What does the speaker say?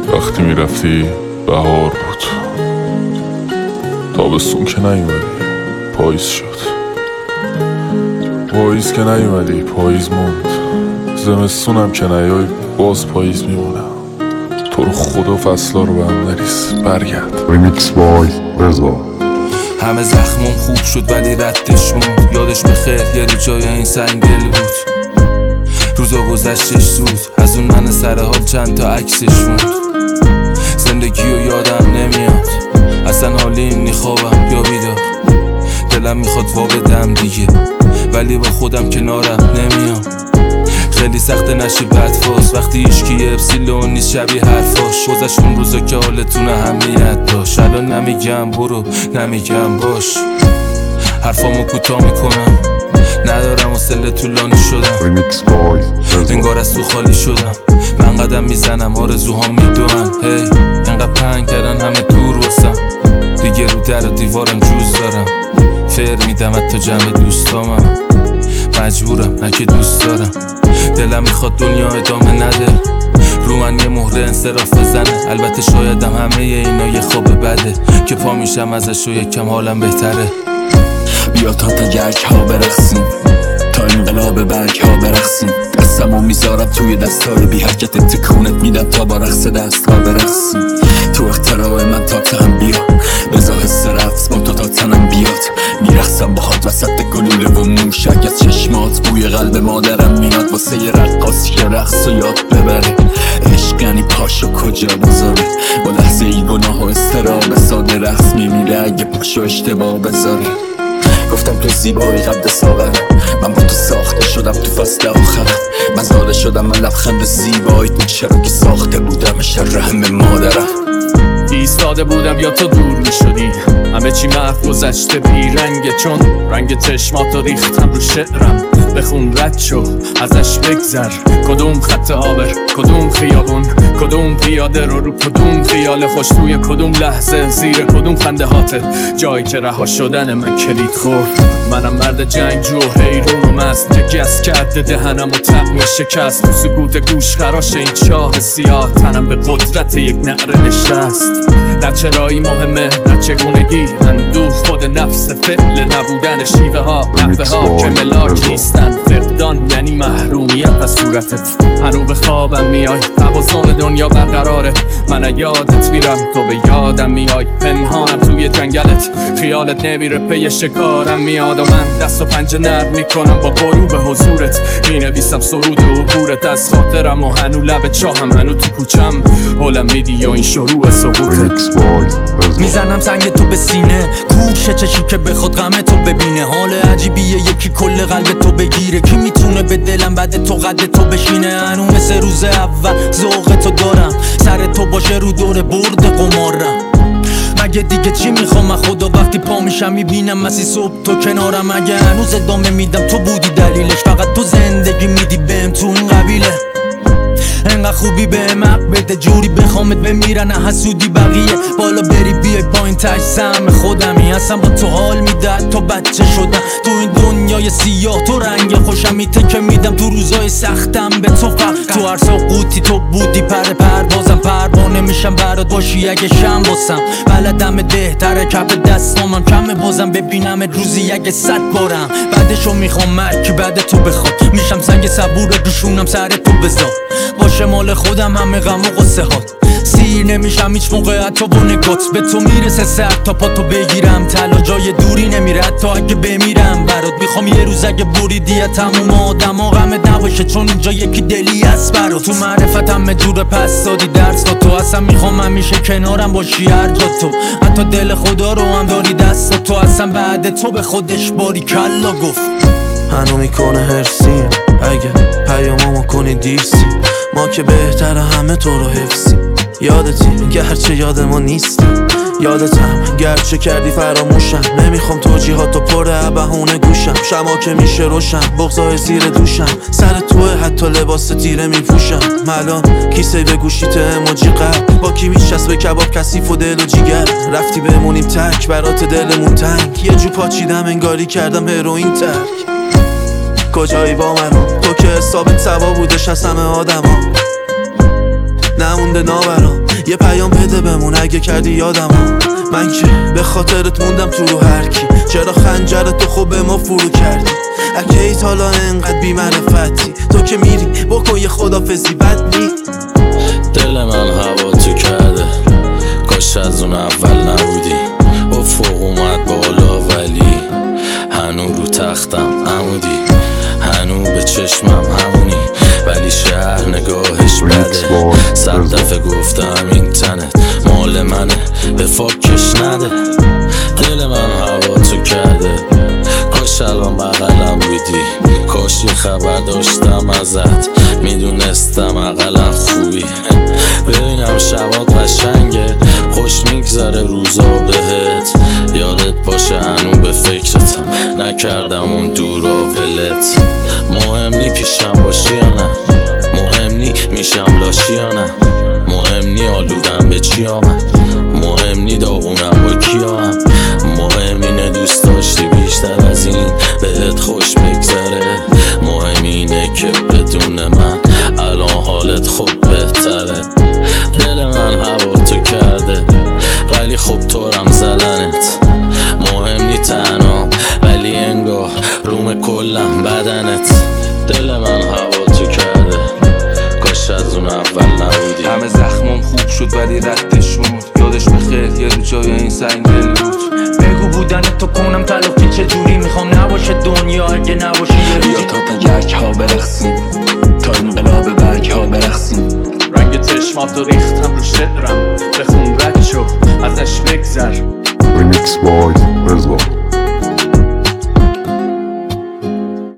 وقتی میرفتی بهار بود، تابستون که نیومدی پاییز شد، پاییز که نیومدی پاییز موند، زمستونم که نیای باز پاییز میمونم. تو رو خدا فصلا رو به هم نریز، برگرد. ریمیکس بای رضا. همه زخمم خوب شد ولی ردش موند، یادش بخیر یه رو جای این سنگ دل بود. روزا گذشتش زود، از اون من سر حال چند تا عکسش موند. زندگی رو یادم نمیاد، اصلا حالیم نی خوابم یا بیدار. دلم میخواد وا بدم دیگه ولی با خودم کنارم نمیام. خیلی سخت نشی بدفاز وقتی هیچکی اپسیلون نیست شبیه حرفاش. گذشت اون روزا که حالتون اهمیت داشت، الان نمیگم برو نمیگم باش. حرفامو کوتاه میکنم، ندارم حوصله طولانی شدم. انگار از تو خالی شدم، من قدم میزنم آرزوهام میدونن. هی انقدر پنگ کردن همه دور واسم، دیگه رو در و دیوارم جوز دارم. فر میدم حتی جمع دوستامم، مجبورم نه که دوست دارم. دلم میخواد دنیا ادامه نده، رو من یه مهره انصراف بزنه. البته شایدم همه اینا یه خواب بده که پا میشم ازش و یکم حالم بهتره. بیا تا گرک ها برقصیم، تا انقلاب برگ ها برقصیم. دستمو میذارم توی دستای بی حرکت، تکونت میدم تا با رقص دست ها برقصیم. تو اختراع من تا تهم بیا، بزا حس رقص با تو تا تنم بیاد. میرقصم باهات وسط گلوله و موشک، از چشمات بوی قلب مادرم میاد. واسه یه رقاصی که رقص و یاد ببره، عشق یعنی پاشو کجا بذاره. با لحظه ای گناه و استراب ساده رقص میمیره اگه پاشو اشتباه بذاره. گفتم تو زیبایی قد ساغرم، من با تو ساخته شدم تو فصل آخرم. من زاده شدم من لبخند زیبایی تو، چرا که ساخته بودم رحم مادرم. ایستاده بودم یا تو دور می شدی، همه چی محو گذشته بی رنگه. چون رنگ چشماتو ریختم رو شعرم، بخون رد شو ازش بگذر. کدوم خط آبر، کدوم خیابون، کدوم پیاده رو کدوم خیال خوش، توی کدوم لحظه زیر کدوم خنده هاته. جایی که رها شدن من کلید خورد. منم مرد جنگجو و حیرون و مست، که گس کرده دهنم و طعم شکست. تو سکوت گوش خراش این چاه سیاه، تنم به قدرت یک نعره نشست. در چرایی مهمه در چگونگی، اندوه خود نفس فعل نبودن. شیوه ها نحوه ها که ملاک نیستن، فقدان یعنی محرومیت از صورتت. هنو به خوابم میای، توازن دنیا برقراره. من یادت میرم تو به یادم میای، پنهانم توی جنگلت. خیالت نمیره پی شکارم میاد و من دست و پنجه نرم میکنم با غروب حضورت. مینویسم سرود عبورت از خاطرم و هنو لب چاهم، هنو تو کوچم حولم میدی و این شروع سقوطت. میزنم سنگ تو به سینه، کوشه چشی که بخواد غم تو ببینه. حال عجیبیه یکی کل قلب تو بگیره، کی میتونه به دلم بعد تو قد تو بشینه. هنو مثل روز اول ذوق تو دارم، سر تو باشه رو دور برد قمارم. مگه دیگه چی میخوام من خدا، وقتی پا میشم میبینم مسی صبح تو کنارم. اگه هنوز ادامه میدم تو بودی دلیلش، فقط تو زندگی میدی بهم تو اون قبیله. انقدر خوبی به حق بده، جوری بخوامت بمیرن حسودی بقیه. بالا بری بیای پایین تش سهم خودمی، اصلا با تو حال میده تا بچه شدم. تو این دنیای سیاه تو رنگ خوشمی، تکه میدم تو روزای سختم به تو فقط. تو هر قوطی تو بودی پروازم، پروانه میشم برات باشی اگه شم باسم. بلدم دهتره کف دستامم کمه بازم، ببینم روزی اگه 100 بارم. بعدشو میخوام مرکی بعد تو بخواد، میشم سنگ صبور دوشونم سر تو بذار. باشه مال خودم همه غم و قصه هات، سیر نمیشم هیچ موقع حتی با نگات. به تو میرسه سر تا پا تو بگیرم، تلا جای دوری نمیره حتی اگه بمیرم برات. میخوام یه روز اگه بریدی تموم آدم ها غمت نباشه، چون اینجا یکی دلی هست برات. تو معرفت همه جور پس دادی درس تا تو، اصلا میخوام همیشه کنارم باشی هر جا تو. حتی دل خدا رو هم داری دست تو، اصلا بعد تو به خودش باری کلا گفت. هنو میکنه هرسیم اگه پیامامو کنی دیرسی، ما که بهتره همه تو رو حفظیم. یادتی گرچه یاد ما نیستی، یادتم گرچه کردی فراموشم. نمیخوام توجیهاتو پر بهونه گوشم، شما که میشه روشم بغضای زیر دوشم. سر توه حتی لباس تیره میپوشم. الان کیسه به گوشیت اموجی قلب، با کی میشست به کباب کثیف و دل و جیگر. رفتی بمونیم تک برات دلمون تنگ، یه جو پاچیدم انگاری کردم هروئین ترک. کجایی با من تو که حسابت سوا بودش از همه آدم ها، نمونده ناورام یه پیام بده بمون اگه کردی یادمو. من که به خاطرت موندم تو رو هر کی. چرا خنجرتو خوب به ما فرو کردی؟ اگه ایت حالا انقدر بی‌معرفتی، تو که میری بکن یه خدافزی بد نی. دل من هوا تو کرده، کاش از اون اول نبودی. افق اومد بالا ولی هنو رو تختم عمودی، هنو به چشمم همونی، ولی شهر نگاهش بده. 100 دفعه گفتم اینترنت مال منه، به فاکش نده. دل من هوا تو کرده، کاش الان بغلم بودی. کاش یه خبر داشتم ازت، میدونستم اقلا خوبی. ببینم شبات قشنگه، خوش میگذره روزا بهت. یادت باشه هنو به فکرتم، نکردم اون دورا ولت. مهم نی پیشم باشی یا نه، مهم نی میشم لاشی یا نه، مهم نی آلودم به چی آمد، مهم نی داغونم با کیام. مهم اینه دوست داشتی بیشتر از این بهت خوش بگذره. مهم اینه که بدون من الان حالت خوب بهتره. دل من هوا تو کرده ولی خوب طورم زدنت. مهم نی تنها ولی انگار روم کلم بدنت. دل من هوا تو کرده، کاش از اون اول نبودی. همه زخمم خوب شد ولی ردش موند. یادش بخیر یه رو جای این سنگل بود. بگو بودن تو کنم تلافی چجوری، میخوام نباشه دنیا اگه نباشی یه روزی. بیا تا تگرک ها برقصیم، تا انقلاب برگ ها برقصیم. رنگ چشماتو ریختم رو شعرم، بخون رد شو ازش بگذر. Remix Boys